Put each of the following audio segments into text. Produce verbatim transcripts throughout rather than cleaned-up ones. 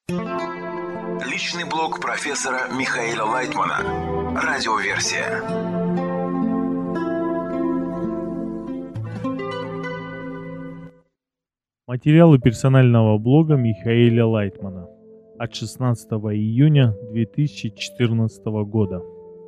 Личный блог профессора Михаила Лайтмана. Радиоверсия. Материалы персонального блога Михаила Лайтмана от шестнадцатого июня две тысячи четырнадцатого года.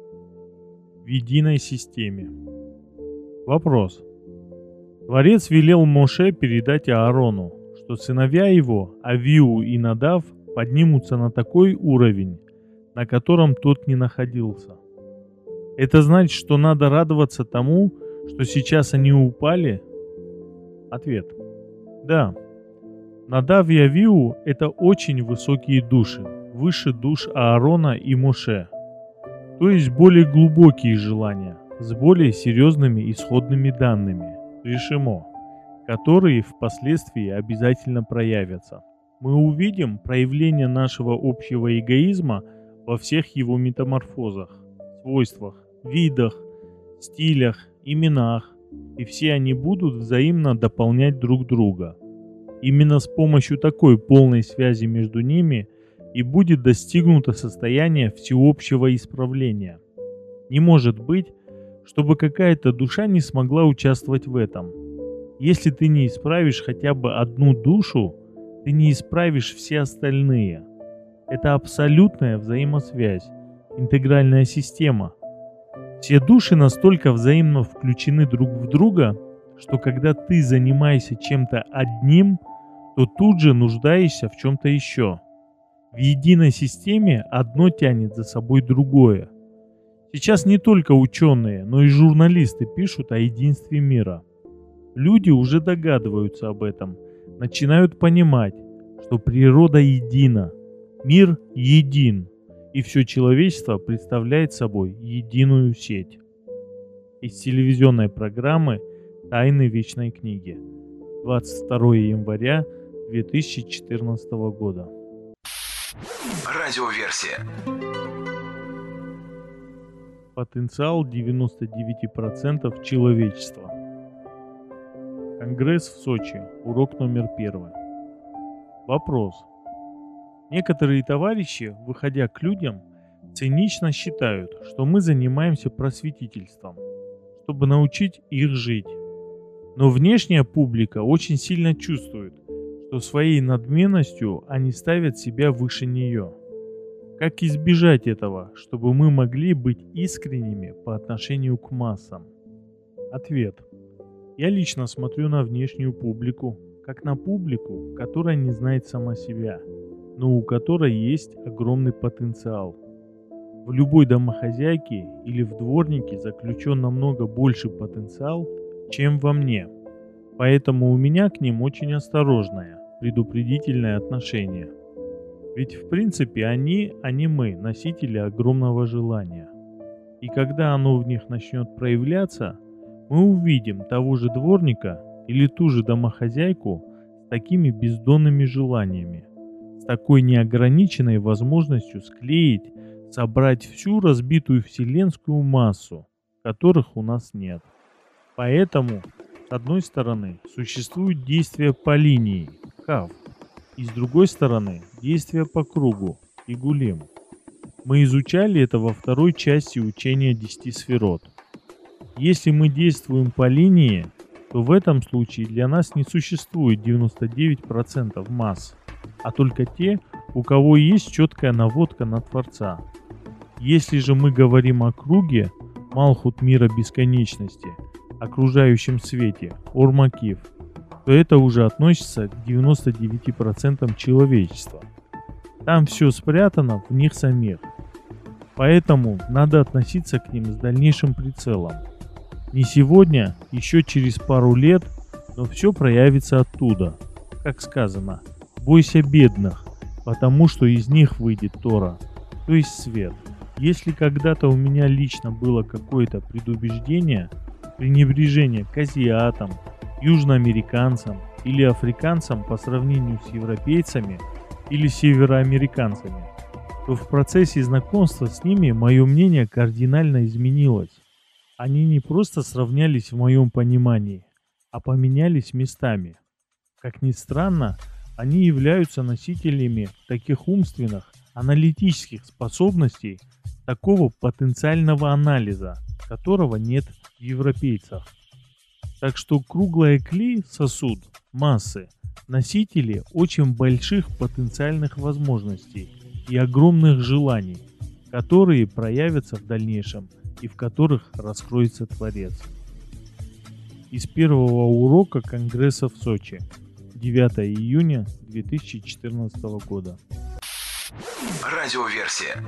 В единой системе. Вопрос. Творец велел Моше передать Аарону, что сыновья его, Авиу и Надав, поднимутся на такой уровень, на котором тот не находился. Это значит, что надо радоваться тому, что сейчас они упали? Ответ. Да. Надав и Авиу – это очень высокие души, выше душ Аарона и Моше, то есть более глубокие желания, с более серьезными исходными данными, решимо, которые впоследствии обязательно проявятся. Мы увидим проявление нашего общего эгоизма во всех его метаморфозах, свойствах, видах, стилях, именах, и все они будут взаимно дополнять друг друга. Именно с помощью такой полной связи между ними и будет достигнуто состояние всеобщего исправления. Не может быть, чтобы какая-то душа не смогла участвовать в этом. Если ты не исправишь хотя бы одну душу, ты не исправишь все остальные. Это абсолютная взаимосвязь, интегральная система. Все души настолько взаимно включены друг в друга, что когда ты занимаешься чем-то одним, то тут же нуждаешься в чем-то еще. В единой системе одно тянет за собой другое. Сейчас не только ученые, но и журналисты пишут о единстве мира. Люди уже догадываются об этом, начинают понимать, что природа едина, мир един, и все человечество представляет собой единую сеть. Из телевизионной программы «Тайны вечной книги», двадцать второго января две тысячи четырнадцатого года. Радиоверсия. Потенциал девяносто девять процентов человечества. Конгресс в Сочи. Урок номер первый. Вопрос. Некоторые товарищи, выходя к людям, цинично считают, что мы занимаемся просветительством, чтобы научить их жить. Но внешняя публика очень сильно чувствует, что своей надменностью они ставят себя выше нее. Как избежать этого, чтобы мы могли быть искренними по отношению к массам? Ответ. Я лично смотрю на внешнюю публику, как на публику, которая не знает сама себя, но у которой есть огромный потенциал. В любой домохозяйке или в дворнике заключен намного больше потенциал, чем во мне. Поэтому у меня к ним очень осторожное, предупредительное отношение. Ведь в принципе они, а не мы, носители огромного желания. И когда оно в них начнет проявляться, мы увидим того же дворника или ту же домохозяйку с такими бездонными желаниями, с такой неограниченной возможностью склеить, собрать всю разбитую вселенскую массу, которых у нас нет. Поэтому, с одной стороны, существует действие по линии, кав, и с другой стороны, действие по кругу, игулим. Мы изучали это во второй части учения десяти сферот. Если мы действуем по линии, то в этом случае для нас не существует девяносто девять процентов масс, а только те, у кого есть четкая наводка на Творца. Если же мы говорим о круге, Малхут мира бесконечности, окружающем свете, Ор-Макив, то это уже относится к девяноста девяти процентам человечества. Там все спрятано в них самих. Поэтому надо относиться к ним с дальнейшим прицелом. Не сегодня, еще через пару лет, но все проявится оттуда. Как сказано, бойся бедных, потому что из них выйдет Тора, то есть свет. Если когда-то у меня лично было какое-то предубеждение, пренебрежение к азиатам, южноамериканцам или африканцам по сравнению с европейцами или североамериканцами, то в процессе знакомства с ними мое мнение кардинально изменилось. Они не просто сравнялись в моем понимании, а поменялись местами. Как ни странно, Они являются носителями таких умственных, аналитических способностей, такого потенциального анализа, которого нет в европейцах. Так что круглая клей сосуд массы носители очень больших потенциальных возможностей и огромных желаний, которые проявятся в дальнейшем и в которых раскроется Творец. Из первого урока Конгресса в Сочи, девятого июня две тысячи четырнадцатого года. Радиоверсия.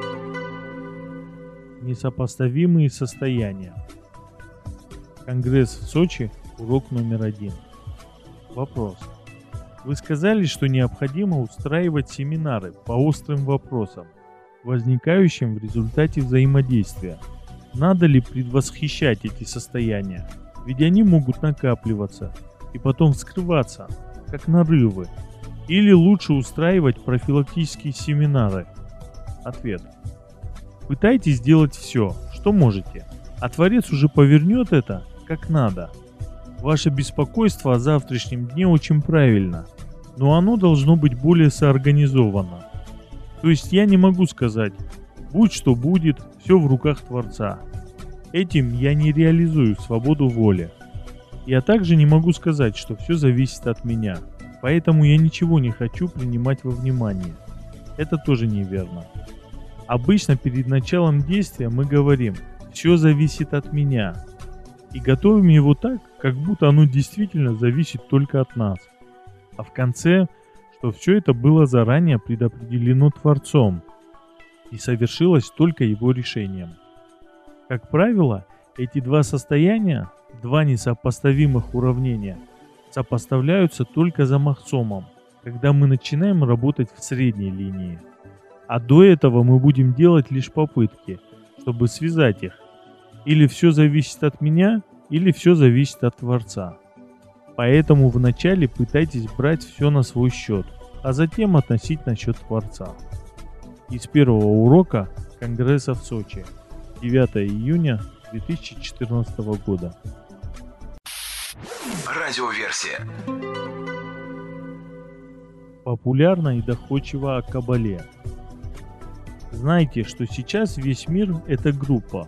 Несопоставимые состояния. Конгресс в Сочи, урок номер один. Вопрос. Вы сказали, что необходимо устраивать семинары по острым вопросам, возникающим в результате взаимодействия. Надо ли предвосхищать эти состояния? Ведь они могут накапливаться и потом вскрываться, как нарывы. Или лучше устраивать профилактические семинары? Ответ. Пытайтесь сделать все, что можете, а Творец уже повернет это как надо. Ваше беспокойство о завтрашнем дне очень правильно, но оно должно быть более соорганизовано. То есть я не могу сказать, будь что будет, все в руках Творца. Этим я не реализую свободу воли. Я также не могу сказать, что все зависит от меня, поэтому я ничего не хочу принимать во внимание. Это тоже неверно. Обычно перед началом действия мы говорим «все зависит от меня» и готовим его так, как будто оно действительно зависит только от нас. А в конце, что все это было заранее предопределено Творцом и совершилось только его решением. Как правило, эти два состояния, два несопоставимых уравнения, сопоставляются только за махсомом, когда мы начинаем работать в средней линии. А до этого мы будем делать лишь попытки, чтобы связать их. Или все зависит от меня, или все зависит от Творца. Поэтому вначале пытайтесь брать все на свой счет, а затем относить на счет Творца. Из первого урока Конгресса в Сочи, девятого июня две тысячи четырнадцатого года. Радиоверсия. Популярно и доходчиво о Кабале. Знайте, что сейчас весь мир – это группа.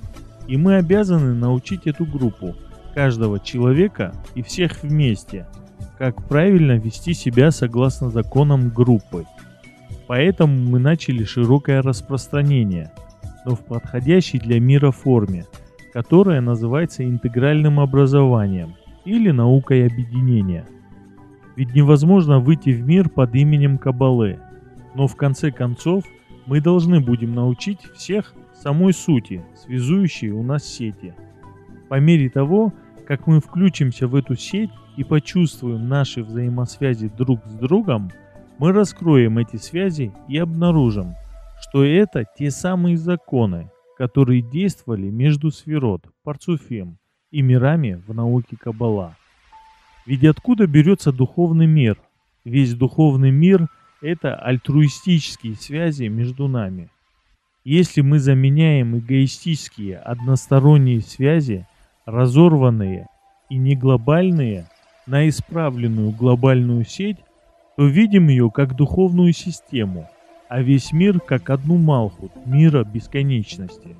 И мы обязаны научить эту группу, каждого человека и всех вместе, как правильно вести себя согласно законам группы. Поэтому мы начали широкое распространение, но в подходящей для мира форме, которая называется интегральным образованием или наукой объединения. Ведь невозможно выйти в мир под именем Кабалы, но в конце концов мы должны будем научить всех самой сути, связующей у нас сети. По мере того, как мы включимся в эту сеть и почувствуем наши взаимосвязи друг с другом, мы раскроем эти связи и обнаружим, что это те самые законы, которые действовали между сферот, парцуфим и мирами в науке Каббала. Ведь откуда берется духовный мир? Весь духовный мир – это альтруистические связи между нами. Если мы заменяем эгоистические односторонние связи, разорванные и не глобальные, на исправленную глобальную сеть, то видим ее как духовную систему, а весь мир как одну малхут мира бесконечности.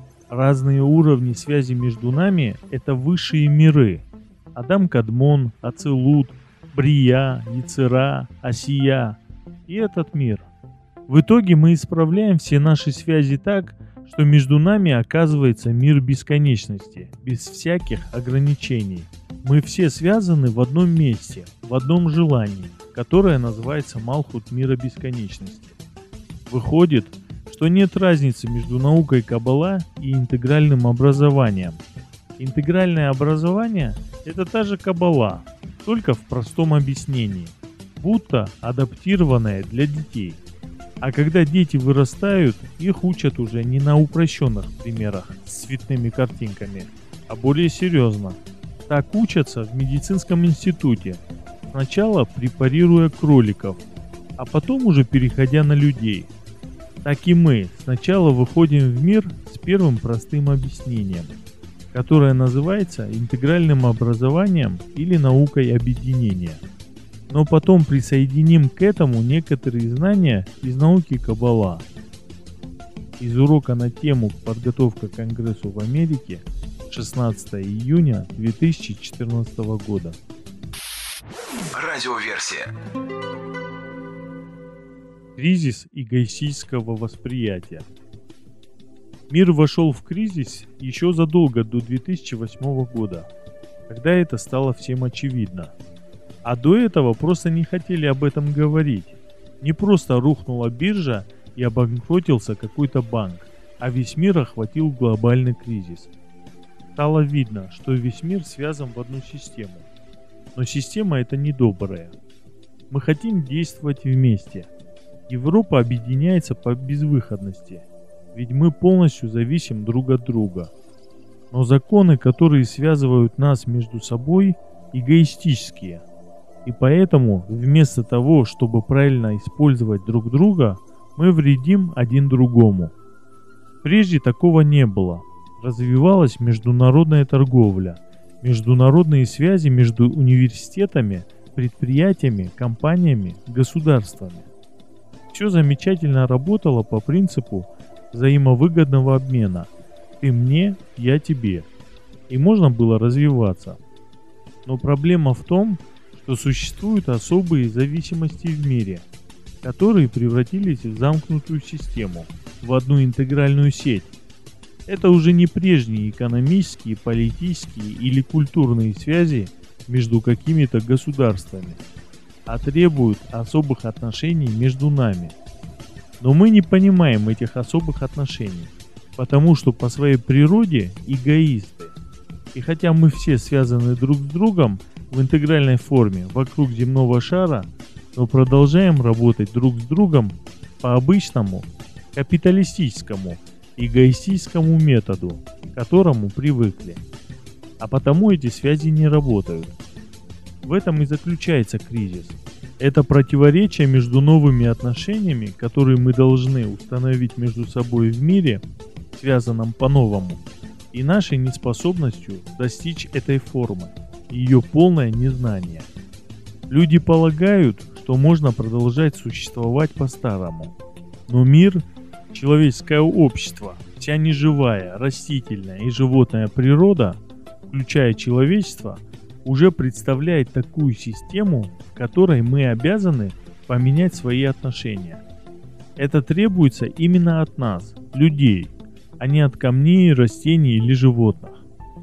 Разные уровни связи между нами – это высшие миры. Адам Кадмон, Ацилут, Брия, Яцера, Асия и этот мир. В итоге мы исправляем все наши связи так, что между нами оказывается мир бесконечности, без всяких ограничений. Мы все связаны в одном месте, в одном желании, которое называется Малхут мира бесконечности. Выходит, что нет разницы между наукой Каббала и интегральным образованием. Интегральное образование – это та же Каббала, только в простом объяснении, будто адаптированная для детей. А когда дети вырастают, их учат уже не на упрощенных примерах с цветными картинками, а более серьезно. Так учатся в медицинском институте, сначала препарируя кроликов, а потом уже переходя на людей. Так и мы сначала выходим в мир с первым простым объяснением, которое называется интегральным образованием или наукой объединения. но потом присоединим к этому некоторые знания из науки Каббала. Из урока на тему «Подготовка к Конгрессу в Америке» шестнадцатого июня две тысячи четырнадцатого года. Радиоверсия. Кризис эгоистического восприятия. Мир вошел в кризис еще задолго до две тысячи восьмого года, когда это стало всем очевидно. А до этого просто не хотели об этом говорить. Не просто рухнула биржа и обанкротился какой-то банк, а весь мир охватил глобальный кризис. Стало видно, что весь мир связан в одну систему. Но система эта недобрая. Мы хотим действовать вместе. Европа объединяется по безвыходности, ведь мы полностью зависим друг от друга. Но законы, которые связывают нас между собой, эгоистические. И поэтому, вместо того, чтобы правильно использовать друг друга, мы вредим один другому. Прежде такого не было. Развивалась международная торговля, международные связи между университетами, предприятиями, компаниями, государствами. Все замечательно работало по принципу взаимовыгодного обмена. Ты мне, я тебе. И можно было развиваться. Но проблема в том, что существуют особые зависимости в мире, которые превратились в замкнутую систему, в одну интегральную сеть. Это уже не прежние экономические, политические или культурные связи между какими-то государствами, а требуют особых отношений между нами. Но мы не понимаем этих особых отношений, потому что по своей природе эгоисты. И хотя мы все связаны друг с другом в интегральной форме вокруг земного шара, но продолжаем работать друг с другом по обычному капиталистическому эгоистическому методу, к которому привыкли. А потому эти связи не работают. В этом и заключается кризис. Это противоречие между новыми отношениями, которые мы должны установить между собой в мире, связанном по-новому, и нашей неспособностью достичь этой формы, ее полное незнание. Люди полагают, что можно продолжать существовать по-старому. Но мир, человеческое общество, вся неживая, растительная и животная природа, включая человечество, уже представляет такую систему, в которой мы обязаны поменять свои отношения. Это требуется именно от нас, людей, а не от камней, растений или животных.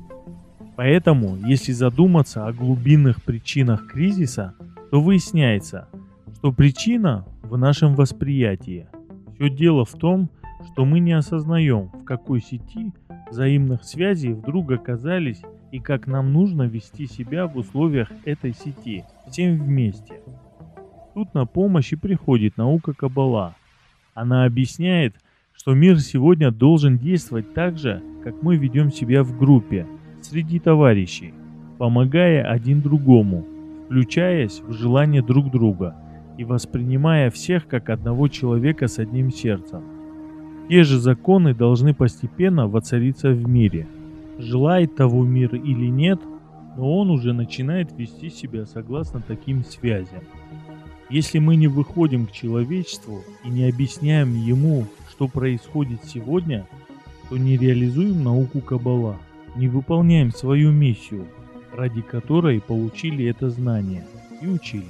Поэтому, если задуматься о глубинных причинах кризиса, то выясняется, что причина в нашем восприятии. Все дело в том, что мы не осознаем, в какой сети взаимных связей вдруг оказались и как нам нужно вести себя в условиях этой сети, всем вместе. Тут на помощь и приходит наука Каббала. Она объясняет, что мир сегодня должен действовать так же, как мы ведем себя в группе, среди товарищей, помогая один другому, включаясь в желание друг друга и воспринимая всех как одного человека с одним сердцем. Те же законы должны постепенно воцариться в мире. Желает того мир или нет, но он уже начинает вести себя согласно таким связям. Если мы не выходим к человечеству и не объясняем ему, что происходит сегодня, то не реализуем науку Каббала, не выполняем свою миссию, ради которой получили это знание и учились.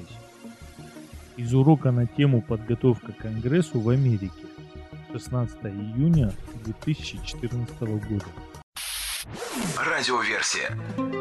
Из урока на тему «Подготовка к Конгрессу в Америке» шестнадцатого июня две тысячи четырнадцатого года. Радиоверсия.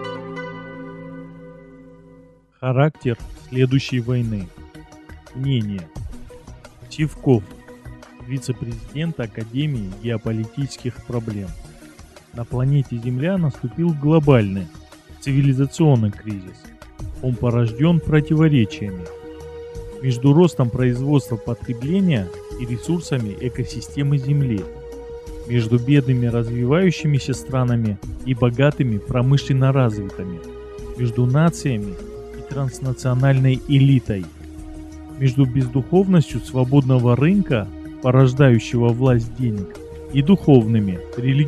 Характер следующей войны. Мнение. Сивков, вице-президент Академии геополитических проблем. На планете Земля наступил глобальный, цивилизационный кризис. Он порожден противоречиями между ростом производства потребления и ресурсами экосистемы Земли, между бедными развивающимися странами и богатыми промышленно развитыми, между нациями и транснациональной элитой, между бездуховностью свободного рынка, порождающего власть денег, и духовными,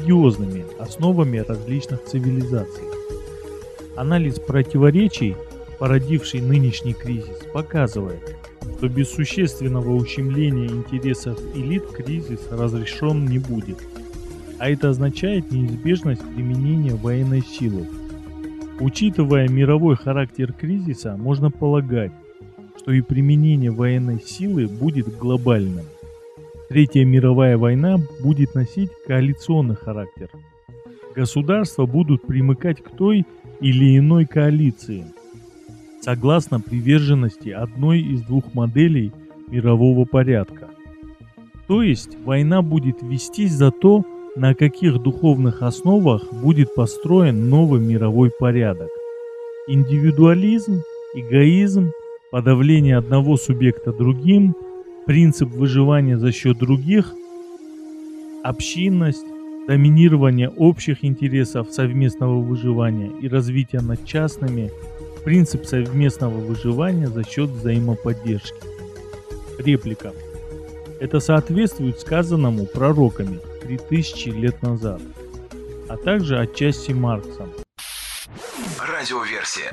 религиозными основами различных цивилизаций. Анализ противоречий породивший нынешний кризис, показывает, что без существенного ущемления интересов элит кризис разрешен не будет. А это означает неизбежность применения военной силы. Учитывая мировой характер кризиса, можно полагать, что и применение военной силы будет глобальным. Третья мировая война будет носить коалиционный характер. Государства будут примыкать к той или иной коалиции, согласно приверженности одной из двух моделей мирового порядка. То есть война будет вестись за то, на каких духовных основах будет построен новый мировой порядок. Индивидуализм, эгоизм, подавление одного субъекта другим, принцип выживания за счет других, общинность, доминирование общих интересов совместного выживания и развития над частными, принцип совместного выживания за счет взаимоподдержки. Реплика. Это соответствует сказанному пророками три тысячи лет назад, а также отчасти Марксом. Радиоверсия.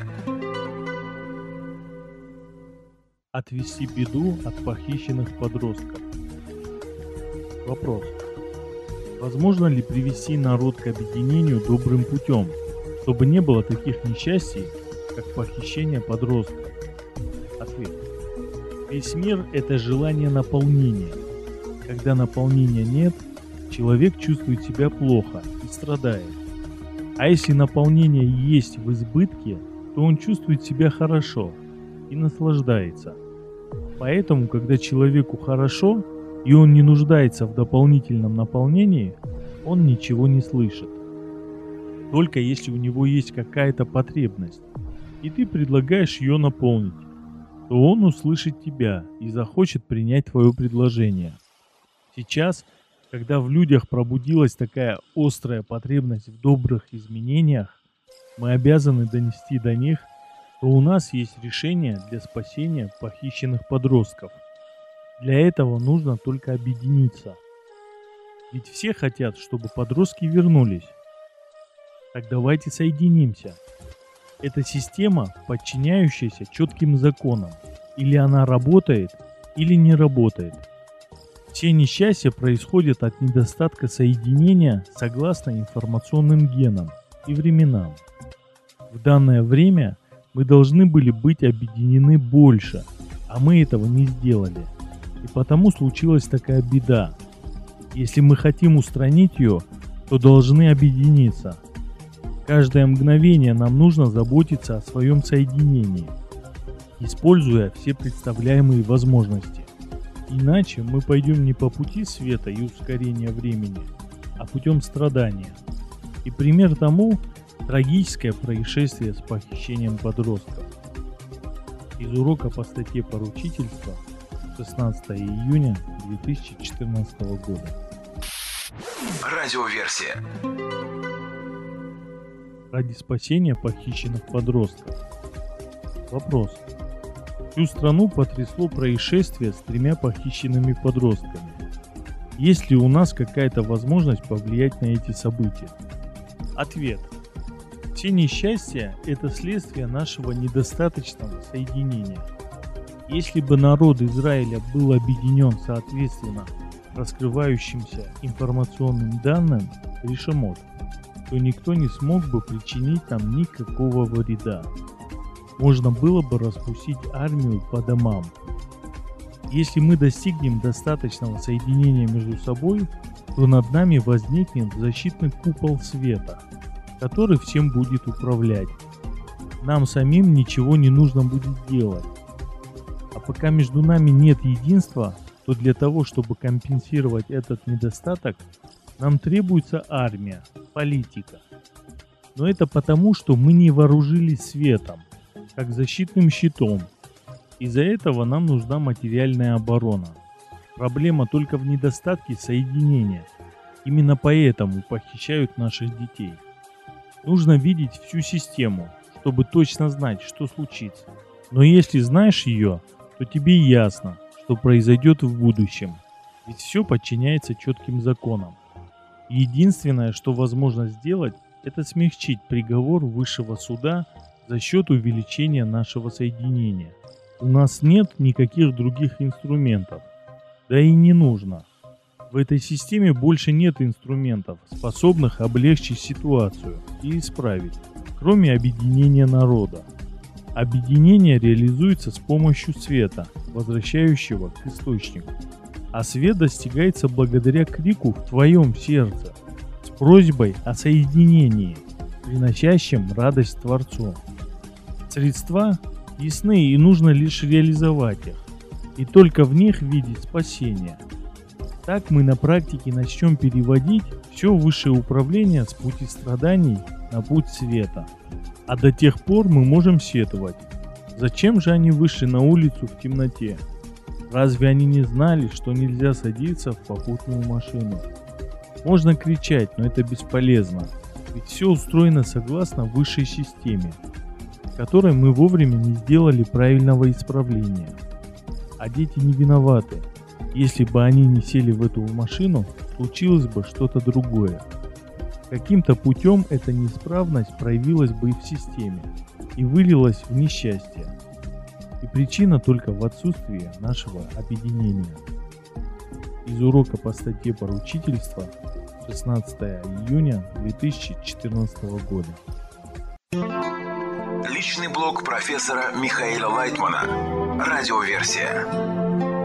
Отвести беду от похищенных подростков. Вопрос. Возможно ли привести народ к объединению добрым путем, чтобы не было таких несчастий, как похищение подростков? Ответ. Весь мир – это желание наполнения. Когда наполнения нет, человек чувствует себя плохо и страдает. А если наполнение есть в избытке, то он чувствует себя хорошо и наслаждается. Поэтому, когда человеку хорошо, и он не нуждается в дополнительном наполнении, он ничего не слышит. Только если у него есть какая-то потребность, и ты предлагаешь ее наполнить, то он услышит тебя и захочет принять твое предложение. Сейчас, когда в людях пробудилась такая острая потребность в добрых изменениях, мы обязаны донести до них, что у нас есть решение для спасения похищенных подростков. Для этого нужно только объединиться. Ведь все хотят, чтобы подростки вернулись. Так давайте соединимся. Это система, подчиняющаяся четким законам. Или она работает, или не работает. Все несчастья происходят от недостатка соединения согласно информационным генам и временам. В данное время мы должны были быть объединены больше, а мы этого не сделали. И потому случилась такая беда. Если мы хотим устранить ее, то должны объединиться. Каждое мгновение нам нужно заботиться о своем соединении, используя все представляемые возможности. Иначе мы пойдем не по пути света и ускорения времени, а путем страдания. И пример тому – трагическое происшествие с похищением подростков. Из урока по статье поручительства шестнадцатого июня две тысячи четырнадцатого года. Радиоверсия. Ради спасения похищенных подростков. Вопрос. Всю страну потрясло происшествие с тремя похищенными подростками. Есть ли у нас какая-то возможность повлиять на эти события? Ответ. Все несчастья – это следствие нашего недостаточного соединения. Если бы народ Израиля был объединен соответственно раскрывающимся информационным данным решемот, то никто не смог бы причинить нам никакого вреда. Можно было бы распустить армию по домам. Если мы достигнем достаточного соединения между собой, то над нами возникнет защитный купол света, который всем будет управлять. Нам самим ничего не нужно будет делать. А пока между нами нет единства, то для того, чтобы компенсировать этот недостаток, нам требуется армия, политика. Но это потому, что мы не вооружились светом, как защитным щитом. Из-за этого нам нужна материальная оборона. Проблема только в недостатке соединения. Именно поэтому похищают наших детей. Нужно видеть всю систему, чтобы точно знать, что случится. Но если знаешь ее, то тебе ясно, что произойдет в будущем. Ведь все подчиняется четким законам. Единственное, что возможно сделать, это смягчить приговор высшего суда за счет увеличения нашего соединения. У нас нет никаких других инструментов, да и не нужно. В этой системе больше нет инструментов, способных облегчить ситуацию и исправить, кроме объединения народа. Объединение реализуется с помощью света, возвращающего к источнику. А свет достигается благодаря крику в твоем сердце, с просьбой о соединении, приносящем радость Творцу. Средства ясны, и нужно лишь реализовать их, и только в них видеть спасение. Так мы на практике начнем переводить все высшее управление с пути страданий на путь света. А до тех пор мы можем сетовать. Зачем же они вышли на улицу в темноте? Разве они не знали, что нельзя садиться в попутную машину? Можно кричать, но это бесполезно, ведь все устроено согласно высшей системе, в которой мы вовремя не сделали правильного исправления. А дети не виноваты. Если бы они не сели в эту машину, случилось бы что-то другое. Каким-то путем эта неисправность проявилась бы и в системе, и вылилась в несчастье. И причина только в отсутствии нашего объединения. Из урока по статье поручительства шестнадцатого июня две тысячи четырнадцатого года. Личный блог профессора Михаила Лайтмана. Радиоверсия.